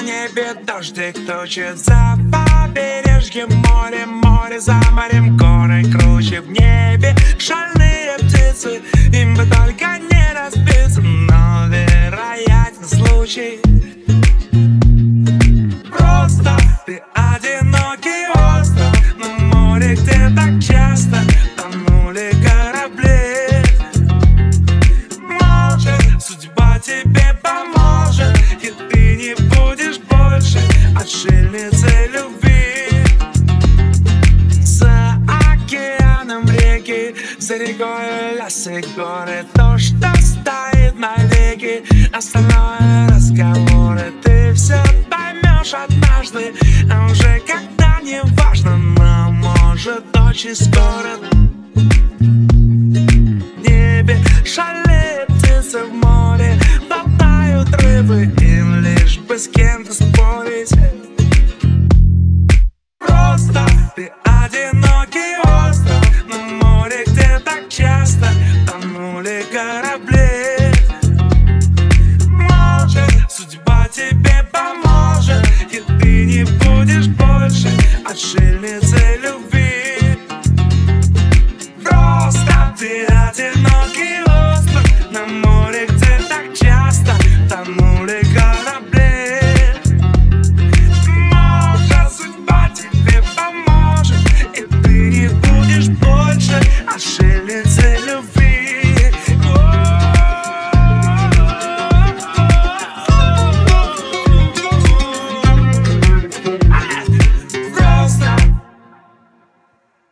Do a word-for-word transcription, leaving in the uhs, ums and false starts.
небе дождик тучи, за побережьем море, море за морем, горы круче в небе. Шальные птицы, им бы только не разбиться, но вероятен случай. Просто ты одинокий остров на море, где так часто тонули корабли. Может, судьба тебе поможет, и ты не будешь больше отшельницей любви. За океаном реки, за рекой леса горы, то, что стоит навеки, остальное разговоры. Ты все поймешь однажды, а уже когда не важно, но может очень скоро. В небе шалеют птицы, в море болтают рыбы, им лишь бы с кем-то спорить. Просто ты одинокий остров на море, где так часто тонули корабли. Может, судьба тебе поможет, и ты не будешь больше отшельницей